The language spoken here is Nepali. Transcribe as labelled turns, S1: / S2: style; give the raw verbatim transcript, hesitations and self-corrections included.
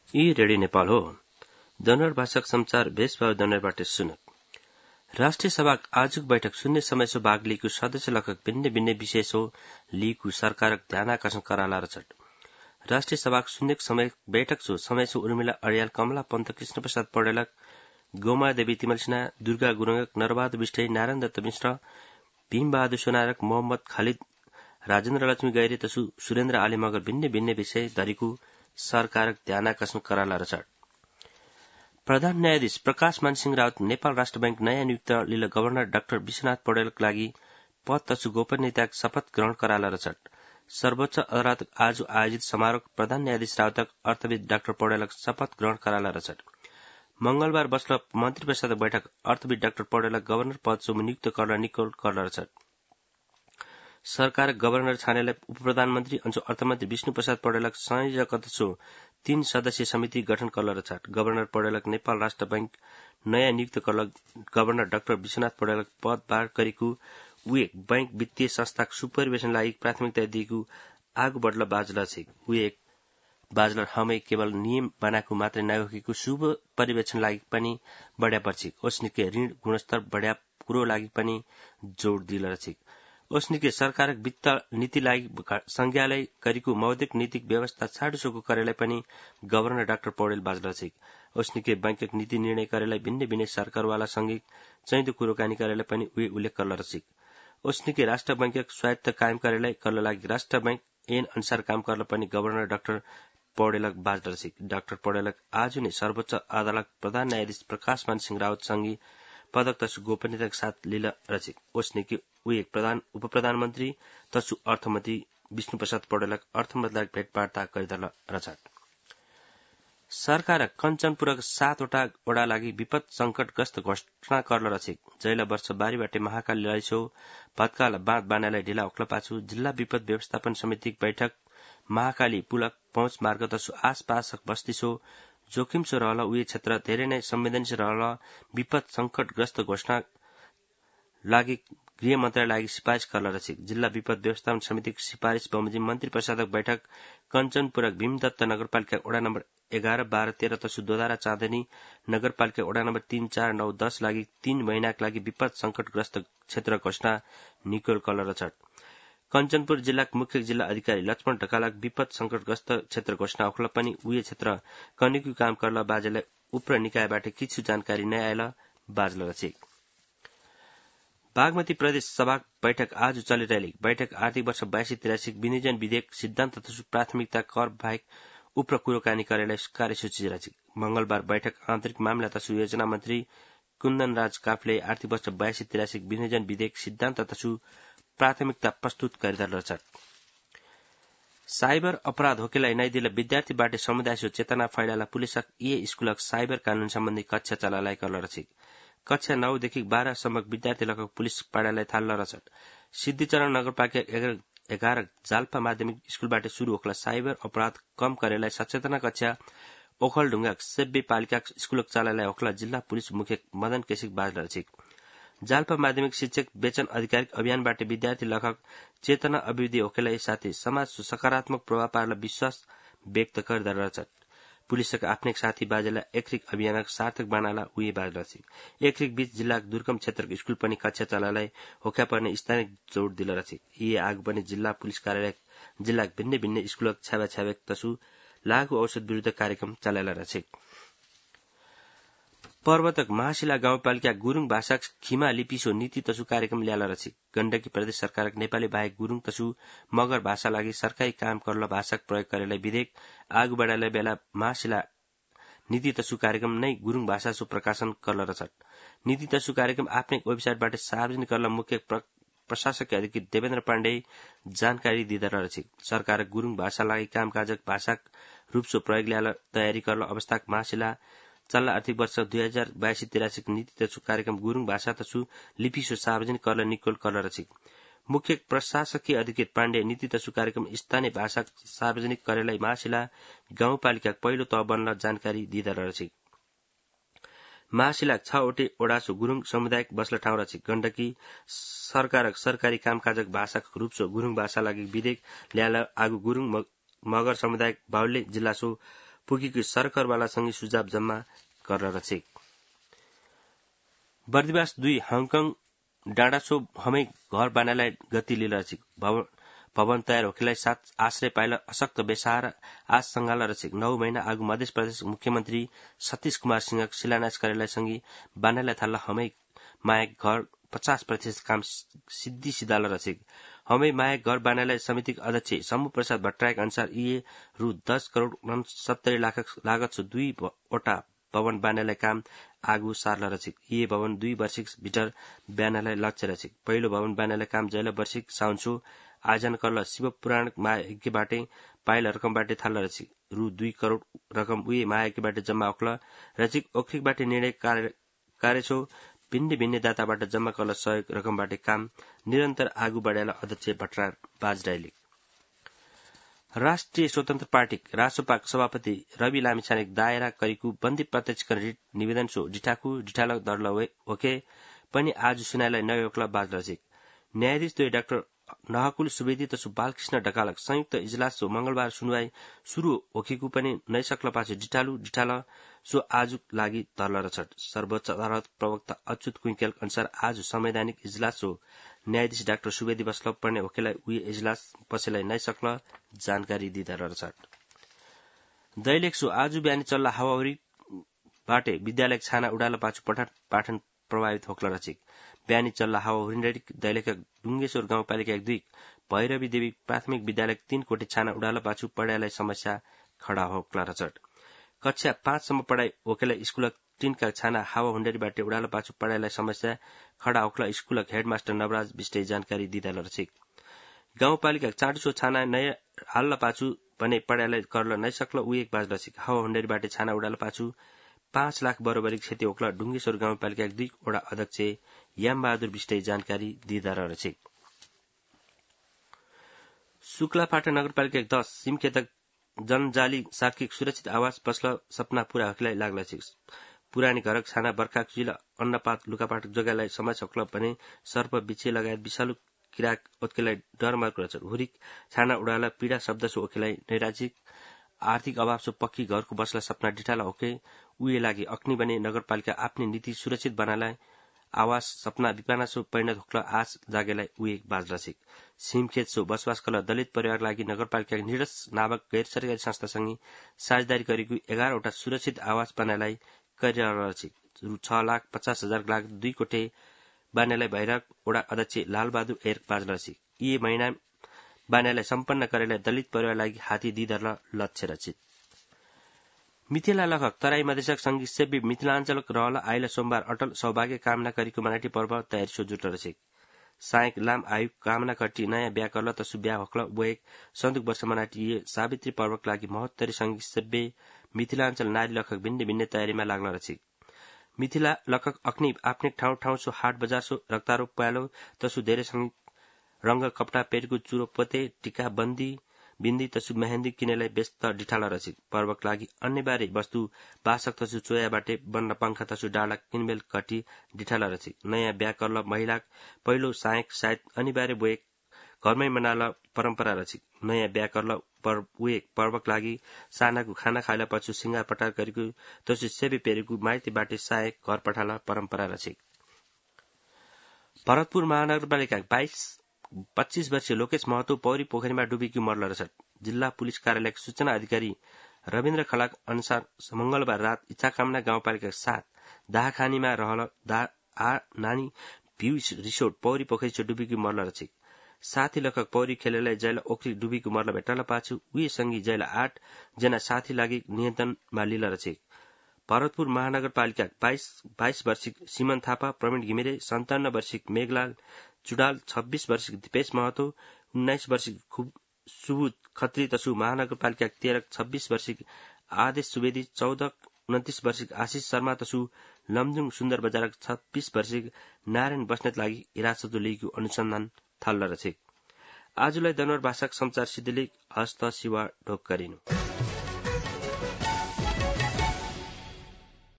S1: यी रेडियो नेपाल हो। जनर भाषाक समाचार भेषभाव जनरबाट सुनक। राष्ट्रिय सभा आजुक बैठक शून्य समय सो भाग लिएको सदस्य लगभग भिन्न भिन्न विषय सो लिएको सरकारक ध्यान आकर्षण कराला रचट। राष्ट्रिय सभा शून्य समय बैठक सो समय सो उर्मिला अड़ियाल कमला पन्त कृष्ण प्रसाद पौडेलक गोमा देवी तिमल सिन्हा दुर्गा गुरुङक नरबहादुर विष्ट नारायण दत्त मिश्र भीमबहादुर सोनारक मोहम्मद खालिद राजेन्द्र लक्ष्मी गैरे तसु सुरेन्द्र आले मगर भिन्न भिन्न विषय धरिको सरकारक ध्यान आकर्षण कराला रचट। प्रधान न्यायाधीश प्रकाश मान सिंह राउत नेपाल राष्ट्र बैंक नयाँ नियुक्त लिल गवर्नर डाक्टर विश्वनाथ पौडेलका लागि पद तसु गोपनीयताक शपथ ग्रहण कराला रचट। सर्वोच्च अदालत आज आयोजित समारोह प्रधान न्यायाधीश राउतक अर्थविद डाक्टर पौडेलक शपथ ग्रहण कराला रचट। मंगलबार बस्ल मन्त्री परिषद बैठक अर्थविद डाक्टर पौडेलक गवर्नर पद सो नियुक्त गर्न निकोल गर्न रचट। सरकार गवर्नर छानेलाई उप प्रधानमन्त्री अंशु अर्थमन्त्री विष्णु प्रसाद पौडेलक संयोजक सो तीन सदस्यीय समिति गठन करल रचट। गवर्नर पौडेलक नेपाल राष्ट्र बैंक नयाँ नियुक्त करल गवर्नर डाक्टर विश्वनाथ पौडेलक पदभार गरेको उए बैंक वित्तीय संस्थाक सुपरिवेशन लागि प्राथमिकता दिएको आगो बढ्ल बाजल छ। उए बाजलर हमै केवल नियम बनाएको मात्रै नभएको शुभ पर्यवेक्षण लागि पनि बढ्या पर्छ। ओस्निके ऋण गुणस्तर बढ्या कुरो लागि पनि जोड दिल रछ। ओस्निके सरकारक वित्त नीति लागि संज्ञालय गरेको मौद्रिक नीतिक व्यवस्था छाडुसोको करेलाई पनि गवर्नर डाक्टर पौडेल बाजल छ। ओस्निके बैंकक नीति निर्णय करेलाई भिन्न भिन्न सरकारवाला सँगै चाहिँदो कुरोकानी करेलाई पनि उहे उल्लेख करल रछ। ओस्निके राष्ट्र बैंकक स्वायत्त कायम करेलाई करल लागि राष्ट्र बैंक ऐन अनुसार काम करल पनि गवर्नर डाक्टर पौडेलक बाजल रछ। डाक्टर पौडेलक आज नै सर्वोच्च अदालत प्रधान न्यायाधीश प्रकाश मान सिंह राउत सँगै पदक तसु गोपनीयताका साथ लिल रछ। ओस्निके उहे प्रधान उप प्रधानमन्त्री तसु अर्थमन्त्री विष्णु प्रसाद पौडेलक अर्थमन्त्रीलाई भेटवार्ता गरिदल रछ। सरकार कञ्चनपुरक सातवटा वडा लागि विपद संकटग्रस्त घोषणा करल रछ। जैला वर्ष बारीबाटे महाकाली लैसो भत्काल बाँध बानालाई ढिला ओख्ल पाछु जिल्ला विपद व्यवस्थापन समितिक बैठक महाकाली पुलक पहुँच मार्ग तसु आसपासक बस्ती सो जोखिम सो रहल उही क्षेत्र धेरै नै संवेदनशील रहल विपद संकटग्रस्त घोषणा लागि गृह मन्त्रालय लागि सिफारिश करल रछ। जिल्ला विपद व्यवस्थापन समितिक सिफारिश बमोजिम मन्त्री परिषदक बैठक कञ्चनपुरक भीमदत्त नगरपालिका वडा नम्बर एघार बाह्र तेह्र तसु दोधारा चाँदनी नगरपालिका वडा नम्बर तीन चार नौ दस लागि तीन महिनाका लागि विपद संकटग्रस्त क्षेत्र घोषणा निकोल करल रछ। कञ्चनपुर जिल्लाक मुख्य जिल्ला अधिकारी लक्ष्मण ढकालक विपद संकटग्रस्त क्षेत्र घोषणा ओख्ल पनि उही क्षेत्र कनिकु काम करल बाजेलाई उप्र निकायबाट किछु जानकारी नै आयल बाजल रछ। बागमती प्रदेश सभा बैठक आज चलिरहेली बैठक आर्थिक वर्ष बाइस तिरासी विनियोजन विधेयक सिद्धान्त तसु प्राथमिकता कर बाहेक उप्र कुरोकानी करेलाई कार्यसूची रछ। मंगलबार बैठक आन्तरिक मामला तसु योजना मन्त्री कुन्दन राज काफले आर्थिक वर्ष बाइस तिरासी विनियोजन विधेयक सिद्धान्त तसु प्राथमिकता प्रस्तुत गरिदल रछ। साइबर अपराध होकेलाई नै दिल विद्यार्थीबाट समुदाय सो चेतना फैलाला पुलिसक ए स्कुलक साइबर कानून सम्बन्धी कक्षा चलालाई करल रछ। कक्षा नौ देखि बाह्र सम्मक विद्यार्थी लगभग पुलिस पाडालाई थाल्न रछ। सिद्धिचरण नगरपालिका एघार जाल्पा माध्यमिक स्कुलबाट शुरू ओखला साइबर अपराध कम करेलाई सचेतना कक्षा ओखलढुङ्गा सेब्बे पालिका स्कुलक चलालाई ओखला जिल्ला पुलिस मुख्य मदन केसिक बाजल रछ। जाल्पा माध्यमिक शिक्षक वेतन आधिकारिक अभियानबाट विद्यार्थी लगभग चेतना अभिवृद्धि होकेलाई साथै समाज सकारात्मक प्रभाव पार्न विश्वास व्यक्त गरिदल रछ। पुलिसका आफ्नै साथी बाजेलाई एकरिक अभियान सार्थक बनाला उही बाजल छ। एकरिक बीच जिल्लाक दुर्गम क्षेत्रको स्कुल पनि कक्षा चलालाई होक्या पर्ने स्थानीय जोड दिल रछ। यी आगो पनि जिल्ला पुलिस कार्यालय जिल्लाक भिन्न भिन्न स्कुलक छावा छावेक तसु लागू औषध विरुद्ध कार्यक्रम चलाइला रछ। पर्वतक महाशिला गाउँपालिका गुरुङ भाषाक खिमा लिपिसो नीति तसु कार्यक्रम ल्याला रछ। गण्डकी प्रदेश सरकारक नेपाली बाहेक गुरुङ तसु मगर भाषा लागि सरकारी काम करल भाषाक प्रयोग गरेलाई विधेयक आगु बढाइलाई बेला महाशिला नीति तसु कार्यक्रम नै गुरुङ भाषा सो प्रकाशन करल रछ। नीति तसु कार्यक्रम आफ्नै वेबसाइटबाट सार्वजनिक करल मुख्य प्रशासकीय अधिकारी देवेन्द्र पाण्डे जानकारी दिँदा रछ। सरकार गुरुङ भाषा लागि कामकाजक भाषाक रूप सो प्रयोग ल्याला तयारी करल अवस्थाक महाशिला चल्ला आर्थिक वर्ष दुई हजार बाइस तिरासी नीति तसु कार्यक्रम गुरुङ भाषा तसु लिपि सो सार्वजनिक करल निकोल करल रछ। मुख्य प्रशासकीय अधिकारी पाण्डे नीति तसु कार्यक्रम स्थानीय भाषा सार्वजनिक करेलाई महाशिला गाउँपालिका पहिलो तह बन्न जानकारी दिँदा रछ। महाशिला छवटे ओडासो गुरुङ समुदायक बस्ल ठाउँ रछ। गण्डकी सरकारक सरकारी कामकाजक भाषाक रूप सो गुरुङ भाषा लागि विधेयक ल्याला आगु गुरुङ मगर समुदायक बाहुल्य जिल्ला सो पुगेको सरकारवालासँगै सुझाव जम्मा गर्न रचेक। बर्दिवास दुई हङकङ डाँडासो हमै घर बानालाई गति लिएर रचेक। भवन तयार होकेलाई साथ आश्रय पाइला अशक्त बेसहारा आज संघाला रचेक। नौ महीना आगु मध्य प्रदेश मुख्यमन्त्री सतीश कुमार सिंह शिलान्यास कार्यालयसँगै बानालाई थाल्ला हमै मायक घर पचास प्रतिशत काम सिद्धि सिधाला रचेक। हमै मायक घर बानालाई समितिका अध्यक्ष शम्भु प्रसाद भट्टराईका अनुसार यी रु दस करोड़ उनसत्तरी लाख लागत छ दुईवटा भवन बानालाई काम आगु सार्ला रचेक। यी भवन दुई वर्षिक भित्र ब्यानालाई लक्ष्य रचेक। पहिलो भवन बानालाई काम जैला वर्षिक साउन्सो आयोजन करल शिव पुराण मायकीबाटै पाइला रकमबाटै थाल्ला रचेक। रु दुई करोड़ रकम उही मायकीबाटै जम्मा ओक्ल रचेक। ओखरिकबाटै निर्णय कार्य छौ भिन्न भिन्न दाताबाट जम्मा करल सहयोग रकमबाटै काम निरन्तर आगु बढाएला अध्यक्ष भट्टराई बाजराईले। राष्ट्रिय स्वतन्त्र पार्टी रासोपाक सभापति रवि लामिछाने दायरा करिकु बन्दी प्रत्यक्षकरण रिट निवेदन सो डिठाकु डिठाल दर्ल ओके पनि आज सुनाइलाई नय ओक्ला बाज रचेक। न्यायाधीश दुई डाक्टर नहकुल सुवेदी तसु बालकृष्ण ढकालक संयुक्त इजलास सो मंगलबार सुनवाई शुरू होकेको पनि नै सक्ल पाछु डिठालु डिठाल सो आज लागि धर्ल रछट। सर्वोच्च अदालत प्रवक्ता अच्युत कुइकेल अनुसार आज संवैधानिक इजलास सो न्यायाधीश डाक्टर सुवेदी बस्ल पर्ने होकेलाई उही इजलास पछिलाई नै सक्ल जानकारी दिँदा रछट। दैलेख सो आज बिहानी चल्ला हावाहुरी बाटे विद्यालय छाना उडाल पाछु पठन पाठन प्रभावित होक्ल रचेक। बिहानी चल्ला हावाहुरी दैलेख डुङ्गेश्वर गाउँपालिका एक दुई भैरवी देवी प्राथमिक विद्यालय तीन कोटी छाना उडाल पाछु पढाइलाई समस्या खडा होक्ला रचट। कक्षा पाँचसम्म पढाइ होकेलाई स्कूल तीनका छाना हावा हुण्डरीबाट उडाल पाछु पढाइलाई समस्या खडा होक्ला स्कूल हेडमास्टर नवराज विष्टै जानकारी दिँदा रचेक। गाउँपालिका चाडसो छाना नयाँ हाल्ल पाछु भने पढाइलाई कर्ल नै सक्ल उ एक बाज रचेक। हावा हुण्डरीबाट छाना उडाल पाछु पाँच लाख बरोबरी क्षति होक्ला डुङ्गेश्वर गाउँपालिका एक दुई वडा अध्यक्ष यामबहादुर विष्टै जानकारी दिँदा रचेक। शुक्लाफाटा नगरपालिका दस सिमखेत जनजाली सार्किक सुरक्षित आवास बस्ल सपना पूरा होकेलाई लाग्ला छ। पुरानी घरक छाना बर्खा कुजिला अन्नपात लुकापाट जग्गालाई समय सक्ल भने सर्प बिछे लगायत विषालु किरा ओत्केलाई डर मार्ग रचर। हुरिक छाना उडाला पीडा शब्द सो ओकेलाई नैराजिक आर्थिक अभाव सो पक्की घरको बस्ला सपना डिठाला होके उही लागि अक्नि बने नगरपालिका आफ्नै नीति सुरक्षित बनालाई आवास सपना विपाना सो परिणत होक्ल आश जागेलाई उही एक बाज रचेक। सिमखेत सो बसोबास कल दलित परिवार लागि नगरपालिका निरस नामक गैर सरकारी संस्थासँगै साझेदारी गरेको एघारवटा सुरक्षित आवास बनालाई कार्यरत रचेक। रु छ लाख पचास हजार लाख दुई कोठे बानेलाई भैरक वडा अध्यक्ष लालबहादुर एर बाज रचेक। यी महिना बानेलाई सम्पन्न गरेलाई दलित परिवार लागि हाती दिदर लक्ष्य रचित। मिथिला लखक तराई मधेसक संघी सेवी मिथिलाञ्चलक रहल आइला सोमबार अटल सौभाग्य कामना करिको मराठी पर्व तयारी सो जुट रचेक। सायक लाम आयु कामना कटी नयाँ ब्या करल तसु ब्या होक्ल वो एक सन्दुक वर्ष मनाटी ये सावित्री पर्वक लागि महोत्तरी संघी सेव्य मिथिलाञ्चल नारी लखक भिन्न भिन्न तयारीमा लाग्न रचेक। मिथिला लखक अक्नि आफ्नै ठाउँ ठाउँ सो हाट बजार सो रक्तारोप पालो तसु धेरै संघ रंग कपडा पेरको चुरो पोते टिका बन्दी बिन्दी तसु मेहन्दी किनेलाई व्यस्त डिठाला रचेक। पर्वक लागि अन्य बारे वस्तु बासक तसु चोयाबाटे बन्न पंखा तसु डाला किनबेल कटी डिठाला रचेक। नयाँ ब्या करल महिला पहिलो सायक सायद अनिवार्य बोएक घरमै मनाल परम्परा रचेक। नयाँ ब्या करल उहे पर्वक लागि सानाको खाना खाइला पछि सिंगार पटार गरेको तसु सेबे पेरेको माइती बाटे सायक घर पठाला परम्परा रचेक। भरतपुर महानगरपालिका बाइस पच्चीस वर्षीय लोकेश महतो पौरी पोखरीमा डुबेकी मर्ल रछट। जिल्ला पुलिस कार्यालयका सूचना अधिकारी रविन्द्र खलाक अनुसार मंगलबार रात इच्छाकामना गाउँपालिका सात दाहाखानीमा रहल दा आ नानी भ्यू रिसोर्ट पौरी पोखरी से डुबेकी मर्ल रचेक। साथी लखक पौरी खेलेलाई जैला ओखरी डुबेकी मर्ल भेटाल पाछु उही सँगी जैला आठ जना साथी लागि नियन्त्रणमा लिल रचेक। भरतपुर महानगरपालिका बाइस बाइस वर्षिक सिमन थापा, प्रवीण घिमिरे, सन्तान्न वर्षिक मेघलाल चुडाल, छब्बीस वर्षिक दिपेश महतो, उन्नाइस वर्षिक सुबुद खत्री तसु महानगरपालिका तेह्र छब्बीस वर्षिक आदेश सुवेदी, चौध उन्तिस वर्षिक आशिष शर्मा तसु लमजुङ सुन्दर बजारक छब्बीस वर्षिक नारायण बस्नेत लागि हिरासत लिएको अनुसन्धान थाल्न रचेक। आजलाई दनवर भाषाक समाचार सिद्धिले हस्त शिवा ढोक गरिनु।